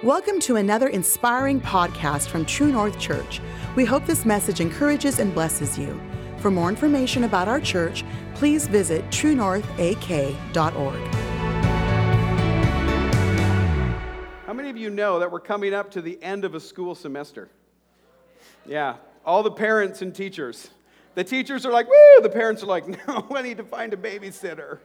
Welcome to another inspiring podcast from True North Church. We hope this message encourages and blesses you. For more information about our church, please visit truenorthak.org. How many of you know that we're coming up to the end of a school semester? Yeah, all the parents and teachers. The teachers are like, woo! The parents are like, no, I need to find a babysitter.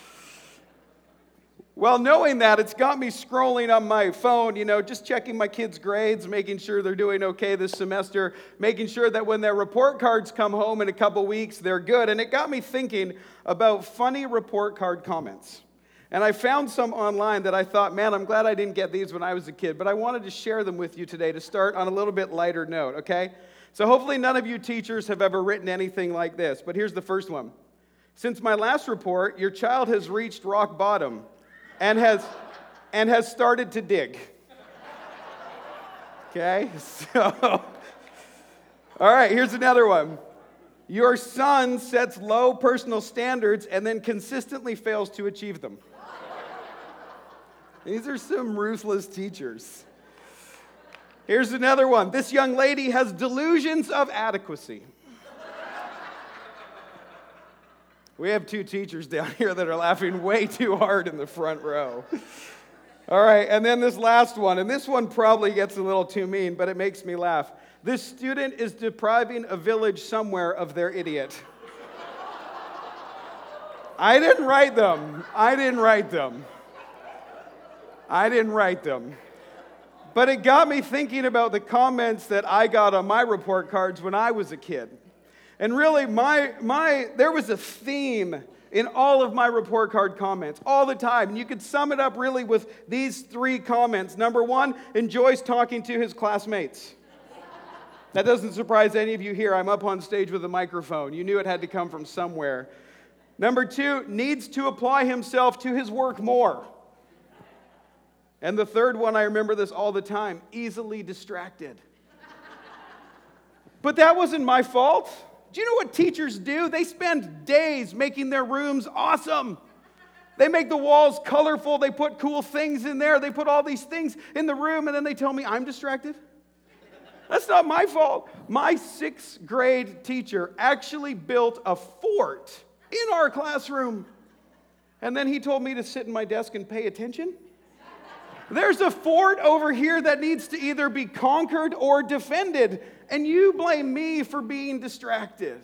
Well, knowing that, it's got me scrolling on my phone, just checking my kids' grades, making sure they're doing okay this semester, making sure that when their report cards come home in a couple weeks, they're good. And it got me thinking about funny report card comments. And I found some online that I thought, man, I'm glad I didn't get these when I was a kid, but I wanted to share them with you today to start on a little bit lighter note, okay? So hopefully none of you teachers have ever written anything like this, but here's the first one. Since my last report, your child has reached rock bottom and has started to dig. Okay, so, all right, here's another one. Your son sets low personal standards and then consistently fails to achieve them. These are some ruthless teachers. Here's another one. This young lady has delusions of adequacy. We have two teachers down here that are laughing way too hard in the front row. All right, and then this last one, and this one probably gets a little too mean, but it makes me laugh. This student is depriving a village somewhere of their idiot. I didn't write them. But it got me thinking about the comments that I got on my report cards when I was a kid. And really, there was a theme in all of my report card comments, all the time. And you could sum it up really with these three comments. Number one, enjoys talking to his classmates. That doesn't surprise any of you here. I'm up on stage with a microphone. You knew it had to come from somewhere. Number two, needs to apply himself to his work more. And the third one, I remember this all the time, easily distracted. But that wasn't my fault. Do you know what teachers do? They spend days making their rooms awesome. They make the walls colorful. They put cool things in there. They put all these things in the room, and then they tell me I'm distracted. That's not my fault. My sixth grade teacher actually built a fort in our classroom. And then he told me to sit in my desk and pay attention. There's a fort over here that needs to either be conquered or defended, and you blame me for being distracted.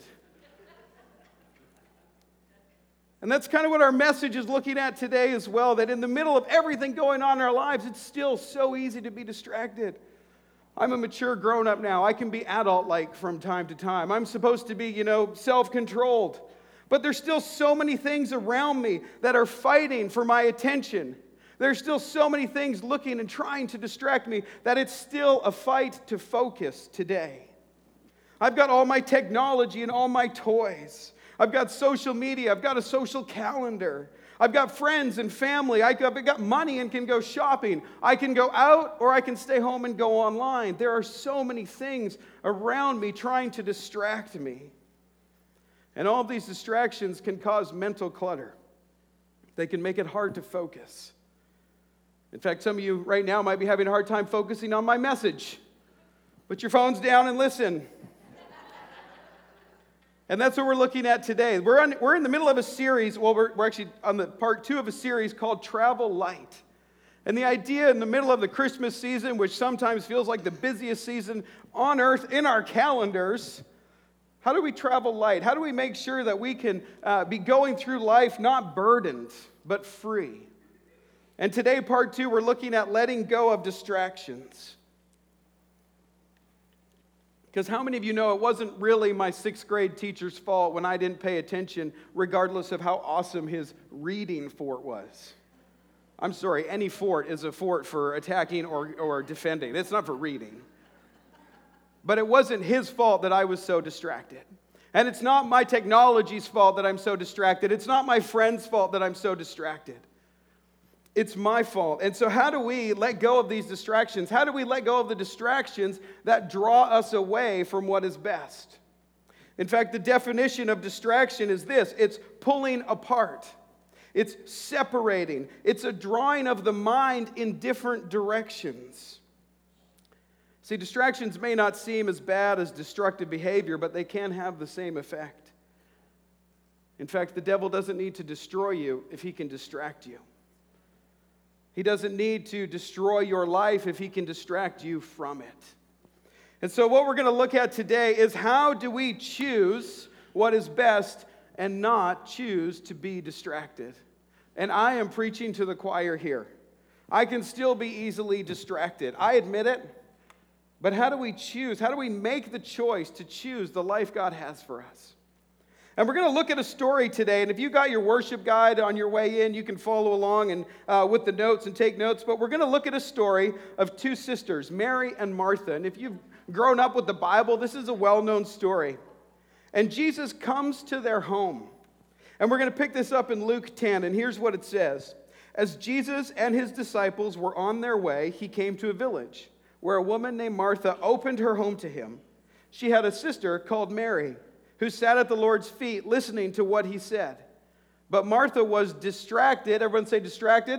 And that's kind of what our message is looking at today as well, that in the middle of everything going on in our lives, it's still so easy to be distracted. I'm a mature grown-up now. I can be adult-like from time to time. I'm supposed to be, self-controlled. But there's still so many things around me that are fighting for my attention. There's still so many things looking and trying to distract me that it's still a fight to focus today. I've got all my technology and all my toys. I've got social media. I've got a social calendar. I've got friends and family. I've got money and can go shopping. I can go out or I can stay home and go online. There are so many things around me trying to distract me. And all of these distractions can cause mental clutter. They can make it hard to focus. In fact, some of you right now might be having a hard time focusing on my message. Put your phones down and listen. And that's what we're looking at today. We're in the middle of a series. Well, we're actually on the part 2 of a series called Travel Light. And the idea in the middle of the Christmas season, which sometimes feels like the busiest season on earth in our calendars, how do we travel light? How do we make sure that we can be going through life not burdened, but free? And today, part 2, we're looking at letting go of distractions. Because how many of you know it wasn't really my 6th grade teacher's fault when I didn't pay attention, regardless of how awesome his reading fort was? I'm sorry, any fort is a fort for attacking or defending. It's not for reading. But it wasn't his fault that I was so distracted. And it's not my technology's fault that I'm so distracted. It's not my friend's fault that I'm so distracted. It's my fault. And so how do we let go of these distractions? How do we let go of the distractions that draw us away from what is best? In fact, the definition of distraction is this: it's pulling apart. It's separating. It's a drawing of the mind in different directions. See, distractions may not seem as bad as destructive behavior, but they can have the same effect. In fact, the devil doesn't need to destroy you if he can distract you. He doesn't need to destroy your life if he can distract you from it. And so what we're going to look at today is how do we choose what is best and not choose to be distracted. And I am preaching to the choir here. I can still be easily distracted. I admit it. But how do we choose? How do we make the choice to choose the life God has for us? And we're going to look at a story today. And if you got your worship guide on your way in, you can follow along and with the notes and take notes. But we're going to look at a story of two sisters, Mary and Martha. And if you've grown up with the Bible, this is a well-known story. And Jesus comes to their home. And we're going to pick this up in Luke 10. And here's what it says. As Jesus and his disciples were on their way, he came to a village where a woman named Martha opened her home to him. She had a sister called Mary, who sat at the Lord's feet listening to what he said. But Martha was distracted. Everyone say distracted.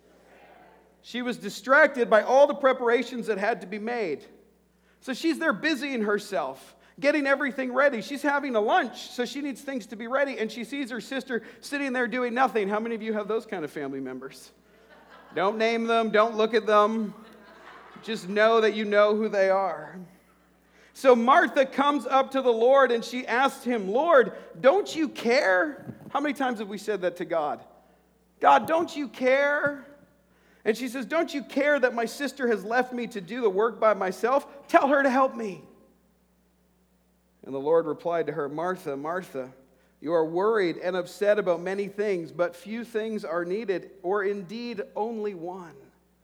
She was distracted by all the preparations that had to be made. So she's there busying herself, getting everything ready. She's having a lunch, so she needs things to be ready. And she sees her sister sitting there doing nothing. How many of you have those kind of family members? Don't name them. Don't look at them. Just know that you know who they are. So Martha comes up to the Lord and she asks him, Lord, don't you care? How many times have we said that to God? God, don't you care? And she says, don't you care that my sister has left me to do the work by myself? Tell her to help me. And the Lord replied to her, Martha, Martha, you are worried and upset about many things, but few things are needed, or indeed only one.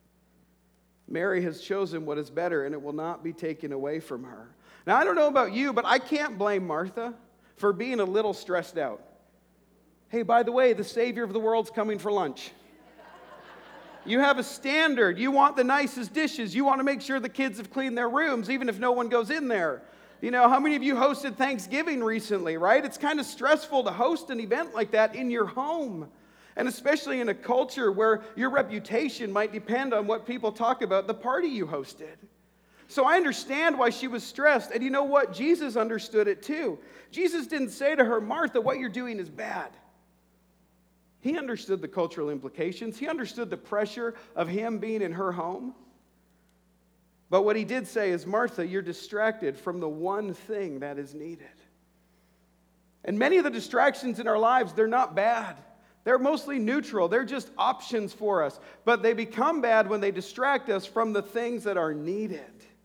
Mary has chosen what is better, and it will not be taken away from her. Now, I don't know about you, but I can't blame Martha for being a little stressed out. Hey, by the way, the Savior of the world's coming for lunch. You have a standard. You want the nicest dishes. You want to make sure the kids have cleaned their rooms, even if no one goes in there. You know, how many of you hosted Thanksgiving recently, right? It's kind of stressful to host an event like that in your home. And especially in a culture where your reputation might depend on what people talk about the party you hosted. So I understand why she was stressed. And you know what? Jesus understood it too. Jesus didn't say to her, Martha, what you're doing is bad. He understood the cultural implications. He understood the pressure of him being in her home. But what he did say is, Martha, you're distracted from the one thing that is needed. And many of the distractions in our lives, they're not bad. They're mostly neutral. They're just options for us. But they become bad when they distract us from the things that are needed.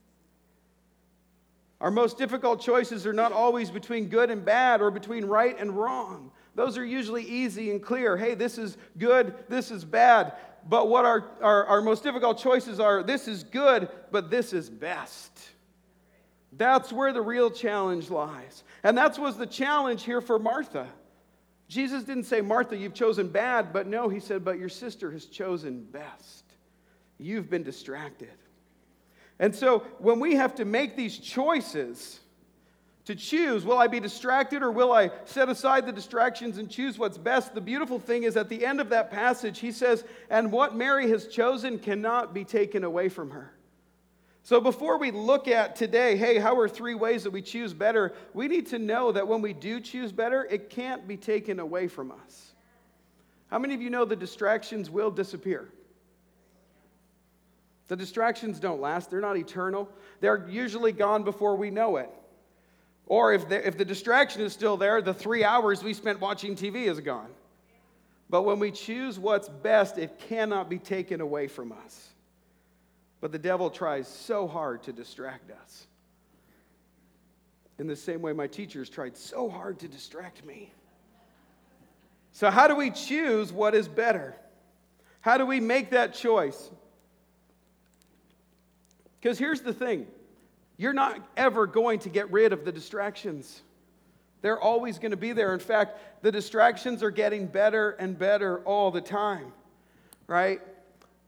Our most difficult choices are not always between good and bad or between right and wrong. Those are usually easy and clear. Hey, this is good, this is bad. But what our most difficult choices are, this is good, but this is best. That's where the real challenge lies. And that was the challenge here for Martha. Jesus didn't say, Martha, you've chosen bad, but no, he said, but your sister has chosen best. You've been distracted. And so when we have to make these choices to choose, will I be distracted or will I set aside the distractions and choose what's best? The beautiful thing is at the end of that passage, he says, and what Mary has chosen cannot be taken away from her. So before we look at today, hey, how are 3 ways that we choose better? We need to know that when we do choose better, it can't be taken away from us. How many of you know the distractions will disappear? The distractions don't last. They're not eternal. They're usually gone before we know it. Or if the distraction is still there, the 3 hours we spent watching TV is gone. But when we choose what's best, it cannot be taken away from us. But the devil tries so hard to distract us. In the same way my teachers tried so hard to distract me. So how do we choose what is better? How do we make that choice? Because here's the thing. You're not ever going to get rid of the distractions. They're always going to be there. In fact, the distractions are getting better and better all the time, right?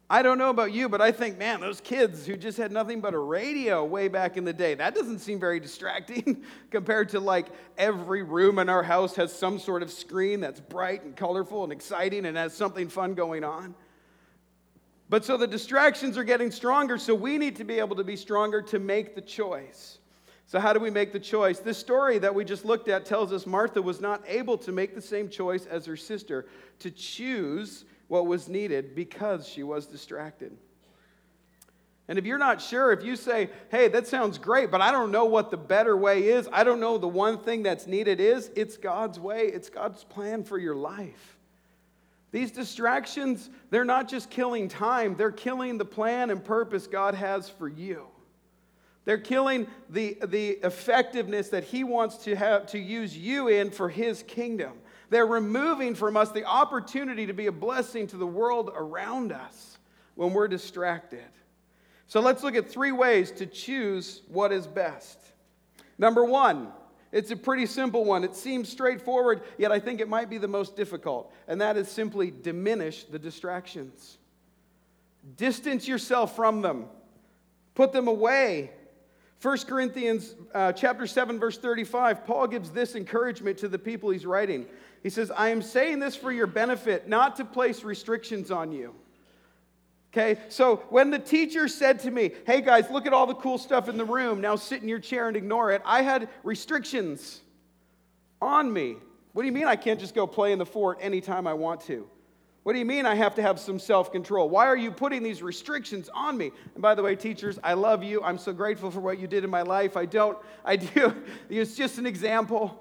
I don't know about you, but I think, man, those kids who just had nothing but a radio way back in the day, that doesn't seem very distracting compared to like every room in our house has some sort of screen that's bright and colorful and exciting and has something fun going on. But so the distractions are getting stronger, so we need to be able to be stronger to make the choice. So how do we make the choice? This story that we just looked at tells us Martha was not able to make the same choice as her sister to choose what was needed because she was distracted. And if you're not sure, if you say, hey, that sounds great, but I don't know what the better way is, I don't know the one thing that's needed is, it's God's way, it's God's plan for your life. These distractions, they're not just killing time, they're killing the plan and purpose God has for you. They're killing the effectiveness that He wants to use you in for His kingdom. They're removing from us the opportunity to be a blessing to the world around us when we're distracted. So let's look at 3 ways to choose what is best. Number 1, it's a pretty simple one. It seems straightforward, yet I think it might be the most difficult. And that is simply diminish the distractions. Distance yourself from them. Put them away. 1 Corinthians chapter 7, verse 35, Paul gives this encouragement to the people he's writing. He says, I am saying this for your benefit, not to place restrictions on you. Okay, so when the teacher said to me, hey guys, look at all the cool stuff in the room, now sit in your chair and ignore it, I had restrictions on me. What do you mean I can't just go play in the fort anytime I want to? What do you mean I have to have some self-control? Why are you putting these restrictions on me? And by the way, teachers, I love you. I'm so grateful for what you did in my life. I do. It's just an example.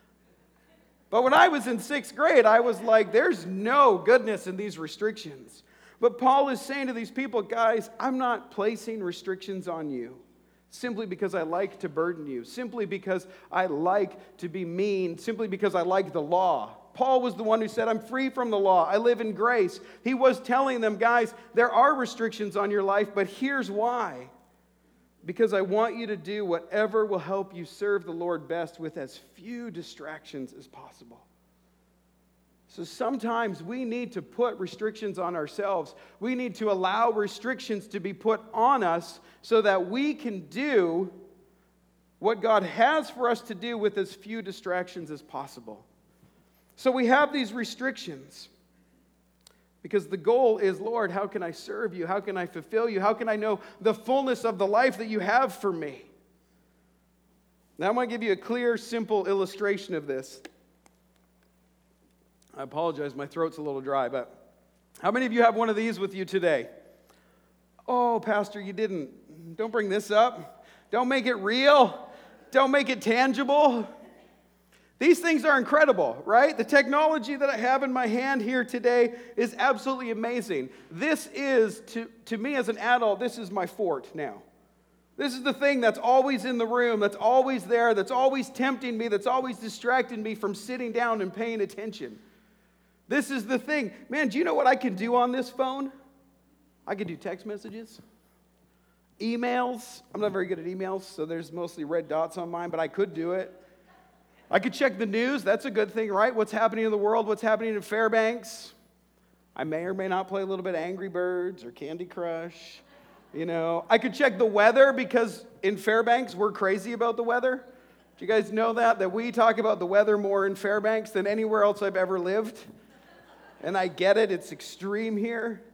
But when I was in 6th grade, I was like, there's no goodness in these restrictions. But Paul is saying to these people, guys, I'm not placing restrictions on you simply because I like to burden you, simply because I like to be mean, simply because I like the law. Paul was the one who said, I'm free from the law. I live in grace. He was telling them, guys, there are restrictions on your life, but here's why. Because I want you to do whatever will help you serve the Lord best with as few distractions as possible. So sometimes we need to put restrictions on ourselves. We need to allow restrictions to be put on us so that we can do what God has for us to do with as few distractions as possible. So we have these restrictions because the goal is, Lord, how can I serve you? How can I fulfill you? How can I know the fullness of the life that you have for me? Now I'm going to give you a clear, simple illustration of this. I apologize, my throat's a little dry, but how many of you have one of these with you today? Oh, Pastor, you didn't. Don't bring this up. Don't make it real. Don't make it tangible. These things are incredible, right? The technology that I have in my hand here today is absolutely amazing. This is, to me as an adult, this is my fort now. This is the thing that's always in the room, that's always there, that's always tempting me, that's always distracting me from sitting down and paying attention. This is the thing. Man, do you know what I can do on this phone? I can do text messages, emails. I'm not very good at emails, so there's mostly red dots on mine, but I could do it. I could check the news. That's a good thing, right? What's happening in the world? What's happening in Fairbanks? I may or may not play a little bit of Angry Birds or Candy Crush. You know, I could check the weather because in Fairbanks, we're crazy about the weather. Do you guys know that we talk about the weather more in Fairbanks than anywhere else I've ever lived? And I get it. It's extreme here.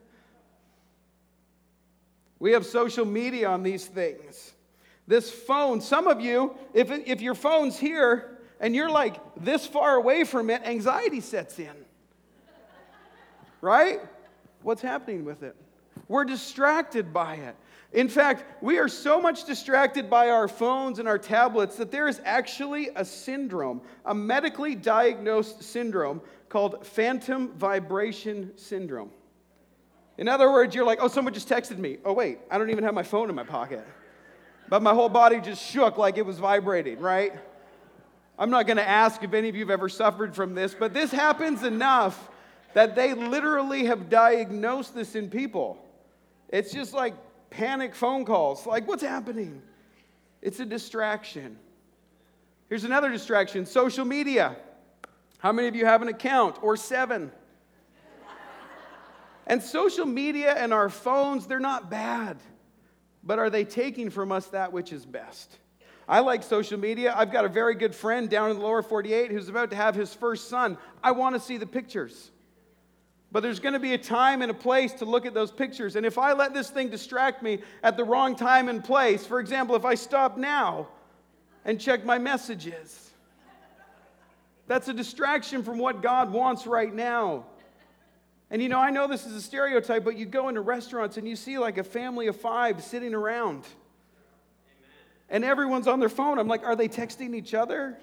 We have social media on these things. This phone, some of you, if your phone's here, and you're like this far away from it, anxiety sets in. Right? What's happening with it? We're distracted by it. In fact, we are so much distracted by our phones and our tablets that there is actually a syndrome, a medically diagnosed syndrome called phantom vibration syndrome. In other words, you're like, oh, someone just texted me. Oh, wait, I don't even have my phone in my pocket. But my whole body just shook like it was vibrating, right? I'm not going to ask if any of you have ever suffered from this, but this happens enough that they literally have diagnosed this in people. It's just like panic phone calls. Like, what's happening? It's a distraction. Here's another distraction, social media. How many of you have an account or 7? And social media and our phones, they're not bad. But are they taking from us that which is best? I like social media. I've got a very good friend down in the lower 48 who's about to have his first son. I want to see the pictures. But there's going to be a time and a place to look at those pictures. And if I let this thing distract me at the wrong time and place, for example, if I stop now and check my messages, that's a distraction from what God wants right now. And you know, I know this is a stereotype, but you go into restaurants and you see like a family of 5 sitting around. And everyone's on their phone. I'm like, are they texting each other?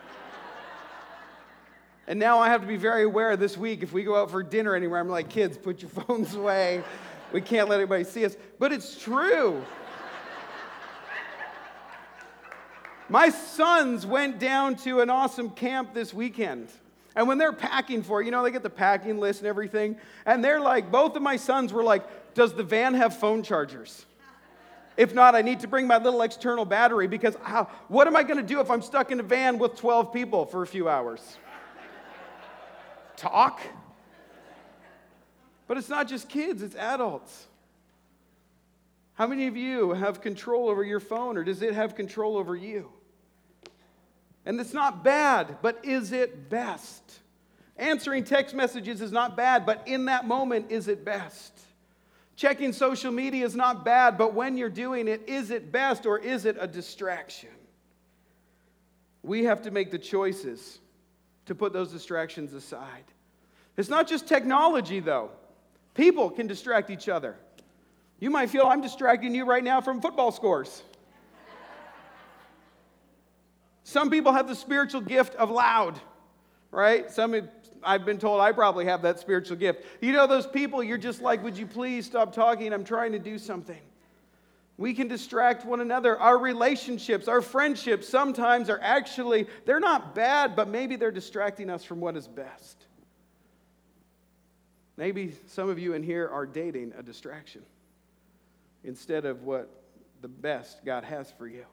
And now I have to be very aware this week, if we go out for dinner anywhere, I'm like, kids, put your phones away. We can't let anybody see us. But it's true. My sons went down to an awesome camp this weekend. And when they're packing for it, you know, they get the packing list and everything. And they're like, both of my sons were like, does the van have phone chargers? If not, I need to bring my little external battery because what am I going to do if I'm stuck in a van with 12 people for a few hours? Talk? But it's not just kids, it's adults. How many of you have control over your phone, or does it have control over you? And it's not bad, but is it best? Answering text messages is not bad, but in that moment, is it best? Checking social media is not bad, but when you're doing it, is it best or is it a distraction? We have to make the choices to put those distractions aside. It's not just technology, though. People can distract each other. You might feel I'm distracting you right now from football scores. Some people have the spiritual gift of loud, right? I've been told I probably have that spiritual gift. You know those people you're just like, would you please stop talking? I'm trying to do something. We can distract one another. Our relationships, our friendships sometimes are actually, they're not bad, but maybe they're distracting us from what is best. Maybe some of you in here are dating a distraction instead of what the best God has for you.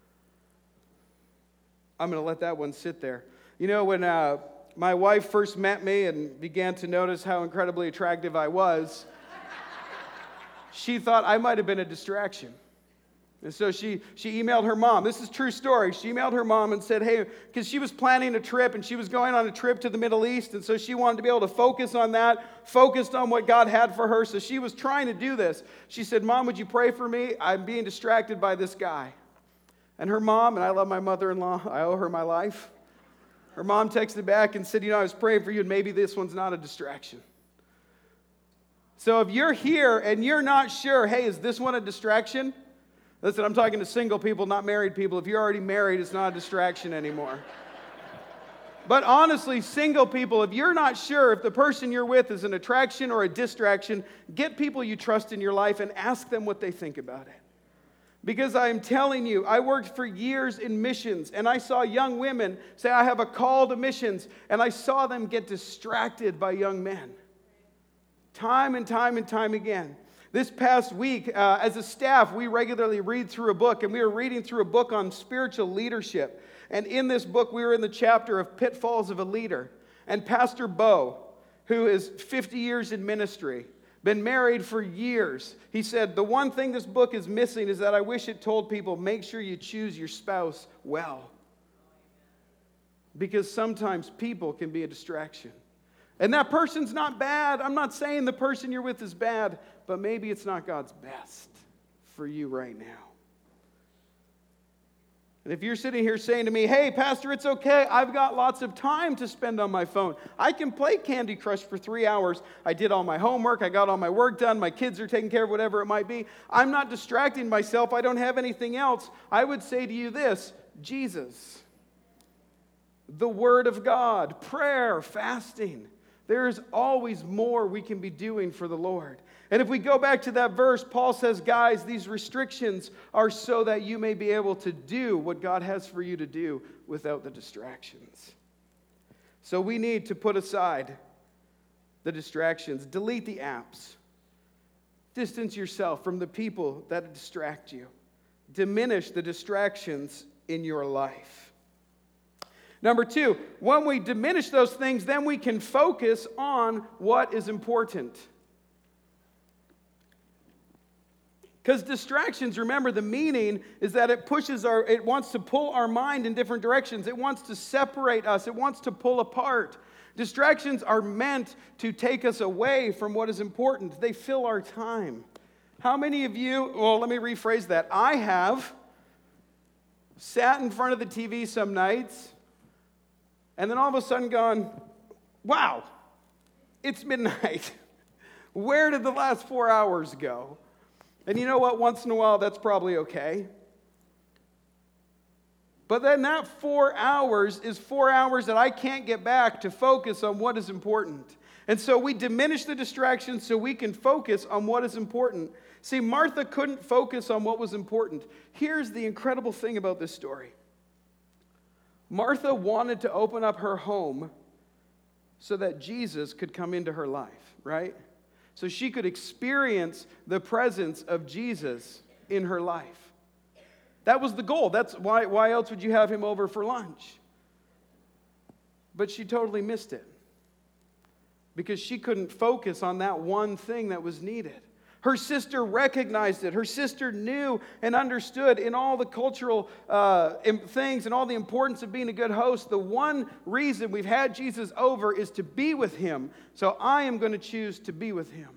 I'm going to let that one sit there. You know, when my wife first met me and began to notice how incredibly attractive I was, she thought I might have been a distraction. And so she emailed her mom. This is a true story. She emailed her mom and said, hey, because she was planning a trip and she was going on a trip to the Middle East, and so she wanted to be able to focus on that, focused on what God had for her, so she was trying to do this. She said, Mom, would you pray for me? I'm being distracted by this guy. And her mom, and I love my mother-in-law, I owe her my life. Her mom texted back and said, you know, I was praying for you, and maybe this one's not a distraction. So if you're here and you're not sure, hey, is this one a distraction? Listen, I'm talking to single people, not married people. If you're already married, it's not a distraction anymore. But honestly, single people, if you're not sure if the person you're with is an attraction or a distraction, get people you trust in your life and ask them what they think about it. Because I am telling you, I worked for years in missions, and I saw young women say, I have a call to missions, and I saw them get distracted by young men. Time and time and time again. This past week, as a staff, we regularly read through a book, and we were reading through a book on spiritual leadership. And in this book, we were in the chapter of Pitfalls of a Leader. And Pastor Bo, who is 50 years in ministry, been married for years, he said, the one thing this book is missing is that I wish it told people, make sure you choose your spouse well. Because sometimes people can be a distraction. And that person's not bad. I'm not saying the person you're with is bad, but maybe it's not God's best for you right now. And if you're sitting here saying to me, hey, Pastor, it's okay. I've got lots of time to spend on my phone. I can play Candy Crush for 3 hours. I did all my homework. I got all my work done. My kids are taking care of whatever it might be. I'm not distracting myself. I don't have anything else. I would say to you this, Jesus, the Word of God, prayer, fasting. There's always more we can be doing for the Lord. And if we go back to that verse, Paul says, guys, these restrictions are so that you may be able to do what God has for you to do without the distractions. So we need to put aside the distractions. Delete the apps. Distance yourself from the people that distract you. Diminish the distractions in your life. Number 2, when we diminish those things, then we can focus on what is important. Because distractions, remember, the meaning is that it wants to pull our mind in different directions. It wants to separate us. It wants to pull apart. Distractions are meant to take us away from what is important. They fill our time. How many of you, well, let me rephrase that. I have sat in front of the TV some nights and then all of a sudden gone, wow, it's midnight. Where did the last 4 hours go? And you know what? Once in a while, that's probably okay. But then that 4 hours is 4 hours that I can't get back to focus on what is important. And so we diminish the distractions so we can focus on what is important. See, Martha couldn't focus on what was important. Here's the incredible thing about this story. Martha wanted to open up her home so that Jesus could come into her life, right? So she could experience the presence of Jesus in her life. That was the goal. That's why else would you have him over for lunch? But she totally missed it because she couldn't focus on that one thing that was needed. Her sister recognized it. Her sister knew and understood in all the cultural things and all the importance of being a good host. The one reason we've had Jesus over is to be with him. So I am going to choose to be with him.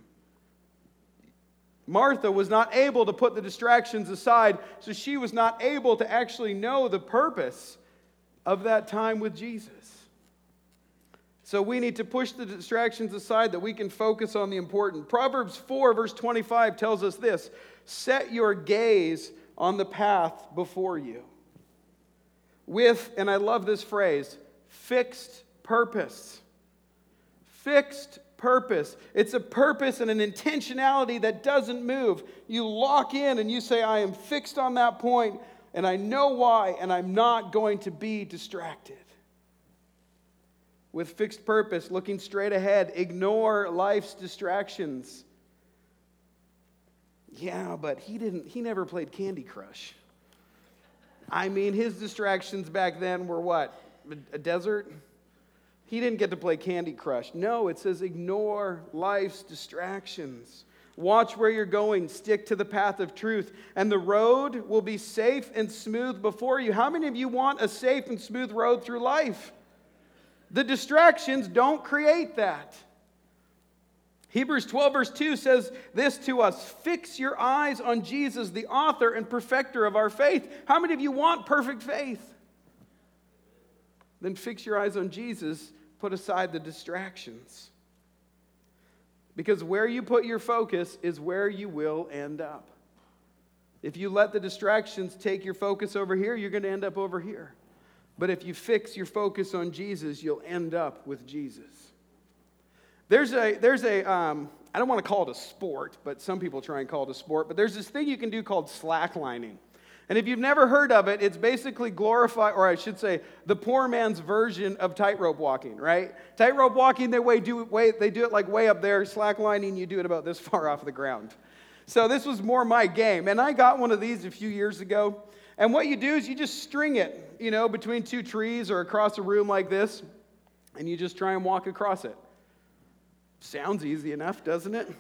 Martha was not able to put the distractions aside, so she was not able to actually know the purpose of that time with Jesus. So we need to push the distractions aside that we can focus on the important. Proverbs 4, verse 25 tells us this: set your gaze on the path before you. With, and I love this phrase, fixed purpose. Fixed purpose. It's a purpose and an intentionality that doesn't move. You lock in and you say, I am fixed on that point, and I know why, and I'm not going to be distracted. With fixed purpose, looking straight ahead, ignore life's distractions. Yeah, but he never played Candy Crush. I mean, his distractions back then were what? A desert? He didn't get to play Candy Crush. No, it says ignore life's distractions. Watch where you're going. Stick to the path of truth. And the road will be safe and smooth before you. How many of you want a safe and smooth road through life? The distractions don't create that. Hebrews 12 verse 2 says this to us: fix your eyes on Jesus, the author and perfecter of our faith. How many of you want perfect faith? Then fix your eyes on Jesus, put aside the distractions. Because where you put your focus is where you will end up. If you let the distractions take your focus over here, you're going to end up over here. But if you fix your focus on Jesus, you'll end up with Jesus. There's a I don't want to call it a sport, but some people try and call it a sport, but there's this thing you can do called slacklining. And if you've never heard of it, it's basically glorified, or I should say, the poor man's version of tightrope walking, right? Tightrope walking, they do it like way up there. Slacklining, you do it about this far off the ground. So this was more my game. And I got one of these a few years ago. And what you do is you just string it, between two trees or across a room like this, and you just try and walk across it. Sounds easy enough, doesn't it?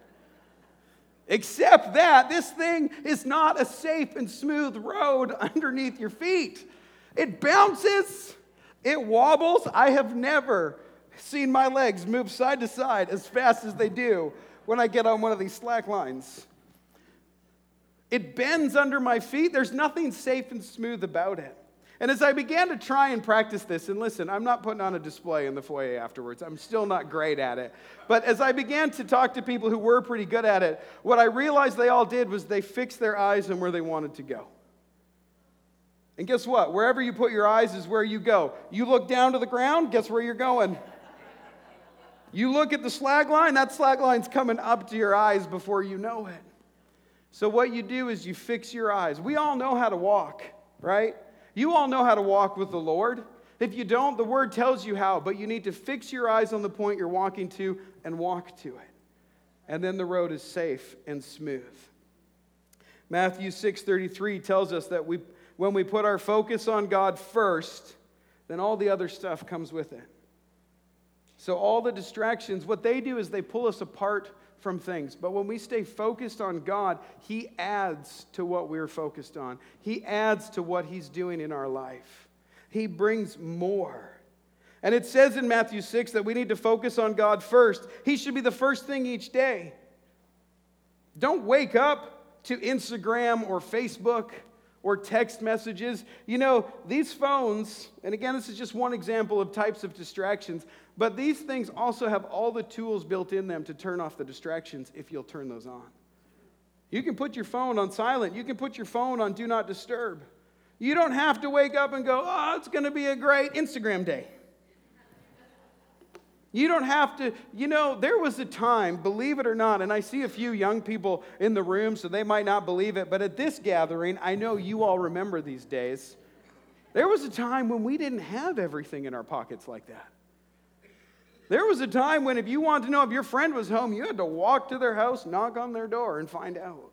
Except that this thing is not a safe and smooth road underneath your feet. It bounces, it wobbles. I have never seen my legs move side to side as fast as they do when I get on one of these slack lines. It bends under my feet. There's nothing safe and smooth about it. And as I began to try and practice this, and listen, I'm not putting on a display in the foyer afterwards. I'm still not great at it. But as I began to talk to people who were pretty good at it, what I realized they all did was they fixed their eyes on where they wanted to go. And guess what? Wherever you put your eyes is where you go. You look down to the ground, guess where you're going? You look at the slag line, that slag line's coming up to your eyes before you know it. So what you do is you fix your eyes. We all know how to walk, right? You all know how to walk with the Lord. If you don't, the Word tells you how, but you need to fix your eyes on the point you're walking to and walk to it. And then the road is safe and smooth. Matthew 6:33 tells us that when we put our focus on God first, then all the other stuff comes with it. So all the distractions, what they do is they pull us apart from things. But when we stay focused on God, He adds to what we're focused on. He adds to what He's doing in our life. He brings more. And it says in Matthew 6 that we need to focus on God first. He should be the first thing each day. Don't wake up to Instagram or Facebook or text messages. You know, these phones, and again, this is just one example of types of distractions, but these things also have all the tools built in them to turn off the distractions if you'll turn those on. You can put your phone on silent. You can put your phone on do not disturb. You don't have to wake up and go, oh, it's going to be a great Instagram day. You don't have to, you know, there was a time, believe it or not, and I see a few young people in the room, so they might not believe it, but at this gathering, I know you all remember these days. There was a time when we didn't have everything in our pockets like that. There was a time when if you wanted to know if your friend was home, you had to walk to their house, knock on their door, and find out.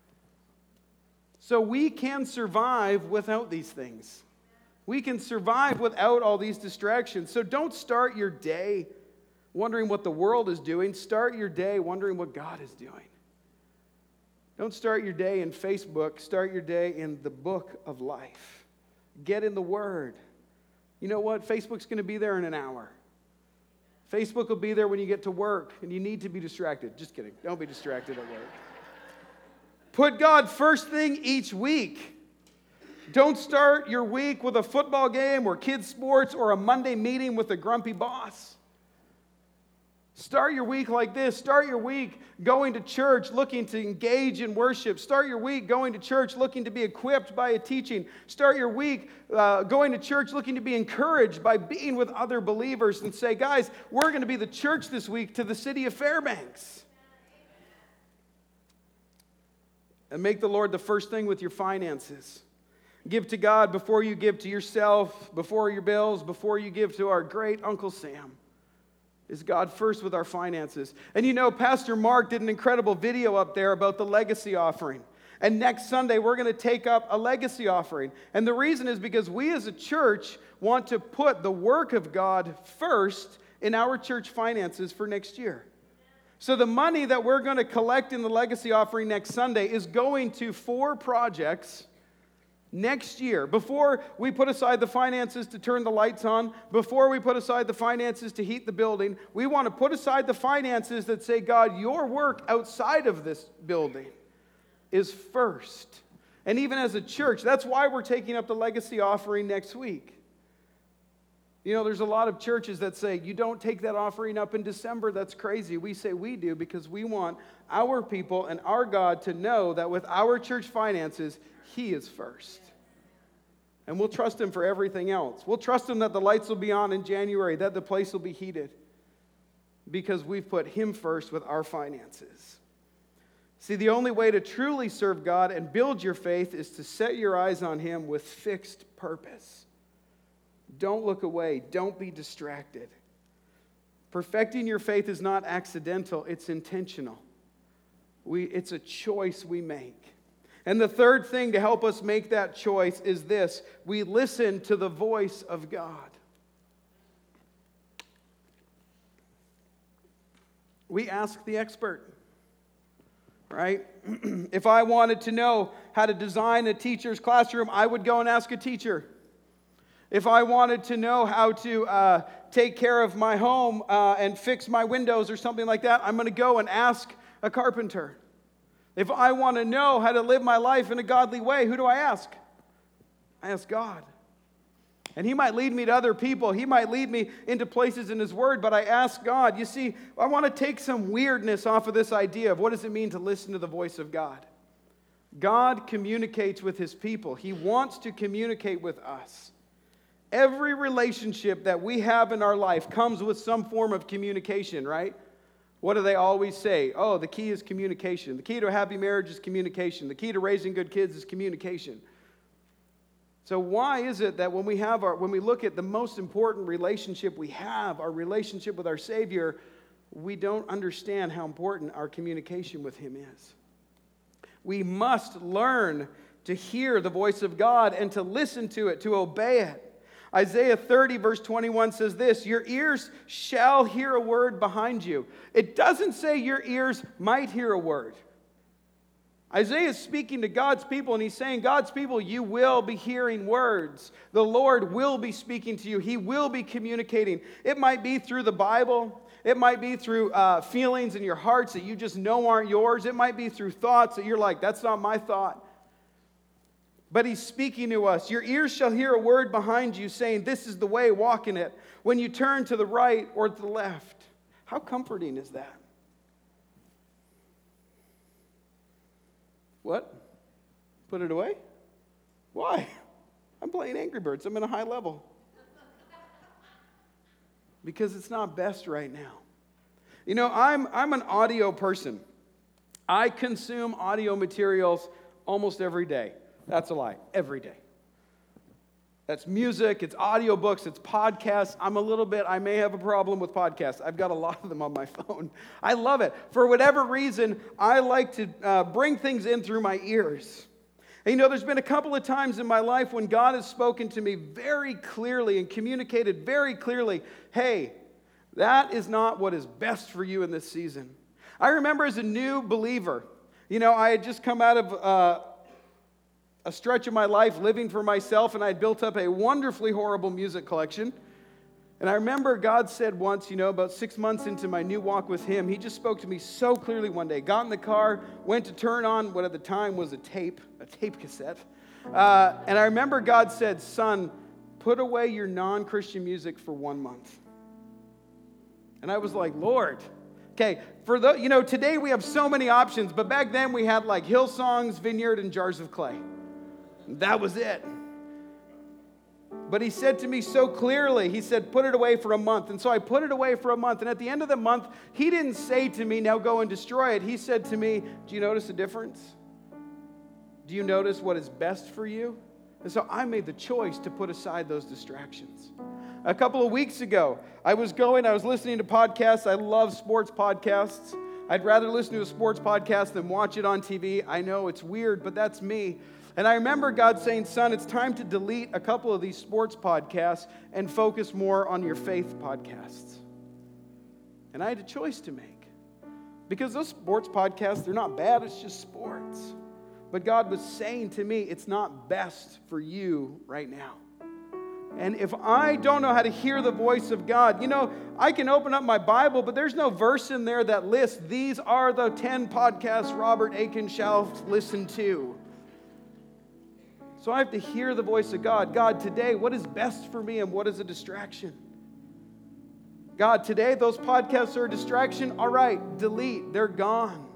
So we can survive without these things. We can survive without all these distractions. So don't start your day wondering what the world is doing. Start your day wondering what God is doing. Don't start your day in Facebook. Start your day in the book of life. Get in the Word. You know what? Facebook's going to be there in an hour. Facebook will be there when you get to work, and you need to be distracted. Just kidding. Don't be distracted at work. Put God first thing each week. Don't start your week with a football game or kids' sports or a Monday meeting with a grumpy boss. Start your week like this. Start your week going to church looking to engage in worship. Start your week going to church looking to be equipped by a teaching. Start your week going to church looking to be encouraged by being with other believers and say, guys, we're going to be the church this week to the city of Fairbanks. And make the Lord the first thing with your finances. Give to God before you give to yourself, before your bills, before you give to our great Uncle Sam. Is God first with our finances. And you know, Pastor Mark did an incredible video up there about the legacy offering. And next Sunday, we're going to take up a legacy offering. And the reason is because we as a church want to put the work of God first in our church finances for next year. So the money that we're going to collect in the legacy offering next Sunday is going to 4 projects next year. Before we put aside the finances to turn the lights on, before we put aside the finances to heat the building, we want to put aside the finances that say, God, your work outside of this building is first. And even as a church, that's why we're taking up the legacy offering next week. You know, there's a lot of churches that say, you don't take that offering up in December. That's crazy. We say we do because we want our people and our God to know that with our church finances, He is first. And we'll trust Him for everything else. We'll trust Him that the lights will be on in January, that the place will be heated, because we've put Him first with our finances. See, the only way to truly serve God and build your faith is to set your eyes on Him with fixed purpose. Don't look away. Don't be distracted. Perfecting your faith is not accidental. It's intentional. It's a choice we make. And the third thing to help us make that choice is this: we listen to the voice of God. We ask the expert, right? If I wanted to know how to design a teacher's classroom, I would go and ask a teacher. If I wanted to know how to take care of my home and fix my windows or something like that, I'm going to go and ask a carpenter. If I want to know how to live my life in a godly way, who do I ask? I ask God. And He might lead me to other people. He might lead me into places in His Word, but I ask God. You see, I want to take some weirdness off of this idea of what does it mean to listen to the voice of God. God communicates with His people. He wants to communicate with us. Every relationship that we have in our life comes with some form of communication, right? What do they always say? Oh, the key is communication. The key to a happy marriage is communication. The key to raising good kids is communication. So why is it that when we look at the most important relationship we have, our relationship with our Savior, we don't understand how important our communication with Him is? We must learn to hear the voice of God and to listen to it, to obey it. Isaiah 30, verse 21 says this, your ears shall hear a word behind you. It doesn't say your ears might hear a word. Isaiah is speaking to God's people, and he's saying, God's people, you will be hearing words. The Lord will be speaking to you. He will be communicating. It might be through the Bible. It might be through feelings in your hearts that you just know aren't yours. It might be through thoughts that you're like, that's not my thought. But he's speaking to us. Your ears shall hear a word behind you saying, this is the way, walk in it. When you turn to the right or to the left. How comforting is that? What? Put it away? Why? I'm playing Angry Birds. I'm in a high level. Because it's not best right now. You know, I'm an audio person. I consume audio materials almost every day. That's a lie. Every day. That's music, it's audiobooks, it's podcasts. I may have a problem with podcasts. I've got a lot of them on my phone. I love it. For whatever reason, I like to bring things in through my ears. And you know, there's been a couple of times in my life when God has spoken to me very clearly and communicated very clearly, hey, that is not what is best for you in this season. I remember as a new believer, you know, I had just come out of a stretch of my life living for myself, and I had built up a wonderfully horrible music collection. And I remember God said once, you know, about 6 months into my new walk with Him, He just spoke to me so clearly one day. Got in the car, went to turn on what at the time was a tape cassette. And I remember God said, son, put away your non-Christian music for 1 month. And I was like, Lord, okay, you know, today we have so many options, but back then we had like Hillsongs, Vineyard, and Jars of Clay. That was it. But He said to me so clearly, He said, put it away for a month. And so I put it away for a month. And at the end of the month, He didn't say to me, now go and destroy it. He said to me, do you notice the difference? Do you notice what is best for you? And so I made the choice to put aside those distractions. A couple of weeks ago, I was listening to podcasts. I love sports podcasts. I'd rather listen to a sports podcast than watch it on TV. I know it's weird, but that's me. And I remember God saying, son, it's time to delete a couple of these sports podcasts and focus more on your faith podcasts. And I had a choice to make. Because those sports podcasts, they're not bad, it's just sports. But God was saying to me, it's not best for you right now. And if I don't know how to hear the voice of God, you know, I can open up my Bible, but there's no verse in there that lists, these are the 10 podcasts Robert Aiken shall listen to. So I have to hear the voice of God. God, today, what is best for me and what is a distraction? God, today, those podcasts are a distraction. All right, delete. They're gone.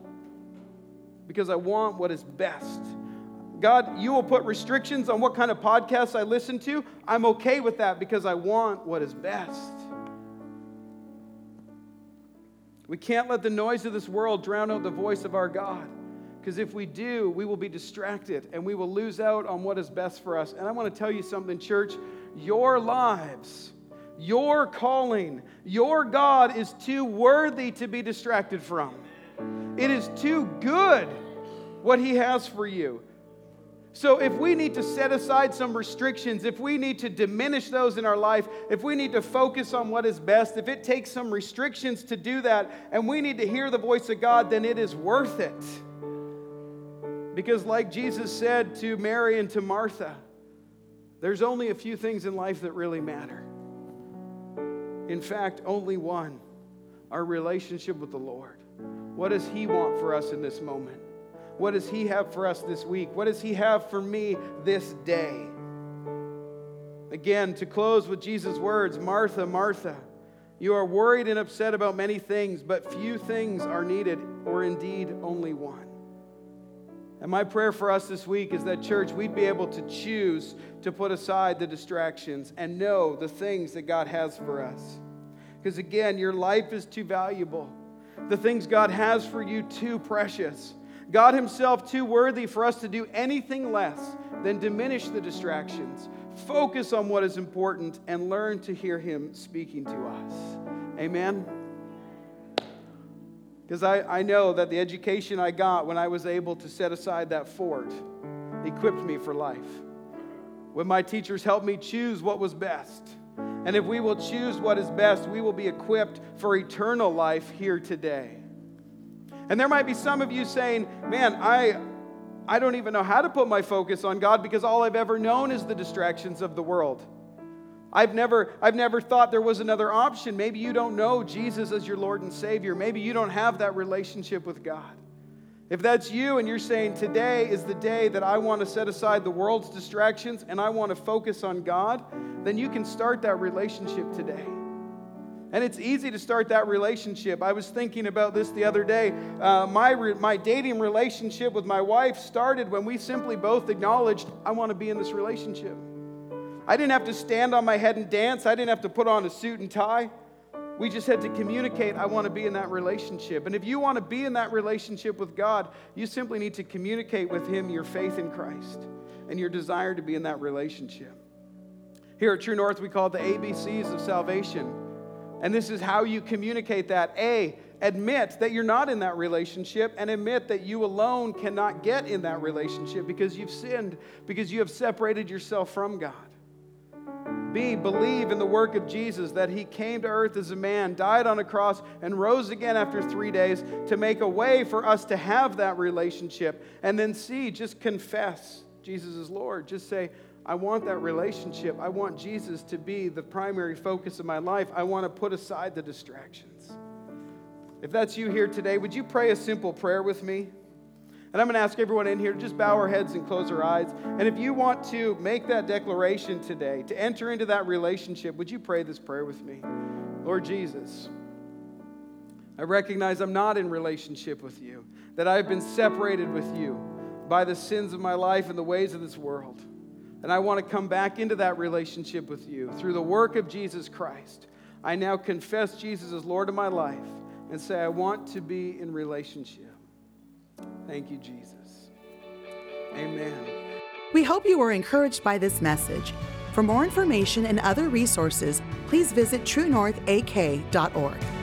Because I want what is best. God, you will put restrictions on what kind of podcasts I listen to. I'm okay with that because I want what is best. We can't let the noise of this world drown out the voice of our God. Because if we do, we will be distracted and we will lose out on what is best for us. And I want to tell you something, church. Your lives, your calling, your God is too worthy to be distracted from. It is too good what He has for you. So if we need to set aside some restrictions, if we need to diminish those in our life, if we need to focus on what is best, if it takes some restrictions to do that, and we need to hear the voice of God, then it is worth it. Because like Jesus said to Mary and to Martha, there's only a few things in life that really matter. In fact, only one, our relationship with the Lord. What does He want for us in this moment? What does He have for us this week? What does He have for me this day? Again, to close with Jesus' words, Martha, Martha, you are worried and upset about many things, but few things are needed, or indeed only one. And my prayer for us this week is that, church, we'd be able to choose to put aside the distractions and know the things that God has for us. Because again, your life is too valuable. The things God has for you too precious. God Himself too worthy for us to do anything less than diminish the distractions, focus on what is important, and learn to hear Him speaking to us. Amen? Because I know that the education I got when I was able to set aside that fort equipped me for life. When my teachers helped me choose what was best. And if we will choose what is best, we will be equipped for eternal life here today. And there might be some of you saying, man, I don't even know how to put my focus on God because all I've ever known is the distractions of the world. I've never thought there was another option. Maybe you don't know Jesus as your Lord and Savior. Maybe you don't have that relationship with God. If that's you and you're saying today is the day that I want to set aside the world's distractions and I want to focus on God, then you can start that relationship today. And it's easy to start that relationship. I was thinking about this the other day. My dating relationship with my wife started when we simply both acknowledged, I want to be in this relationship. I didn't have to stand on my head and dance. I didn't have to put on a suit and tie. We just had to communicate, I want to be in that relationship. And if you want to be in that relationship with God, you simply need to communicate with Him your faith in Christ and your desire to be in that relationship. Here at True North, we call it the ABCs of salvation. And this is how you communicate that. A, admit that you're not in that relationship and admit that you alone cannot get in that relationship because you've sinned, because you have separated yourself from God. B, believe in the work of Jesus, that He came to earth as a man, died on a cross, and rose again after 3 days to make a way for us to have that relationship. And then C, just confess Jesus is Lord. Just say, I want that relationship. I want Jesus to be the primary focus of my life. I want to put aside the distractions. If that's you here today, would you pray a simple prayer with me? And I'm going to ask everyone in here to just bow our heads and close our eyes. And if you want to make that declaration today, to enter into that relationship, would you pray this prayer with me? Lord Jesus, I recognize I'm not in relationship with you, that I've been separated with you by the sins of my life and the ways of this world. And I want to come back into that relationship with you through the work of Jesus Christ. I now confess Jesus as Lord of my life and say I want to be in relationship. Thank you, Jesus. Amen. We hope you were encouraged by this message. For more information and other resources, please visit truenorthak.org.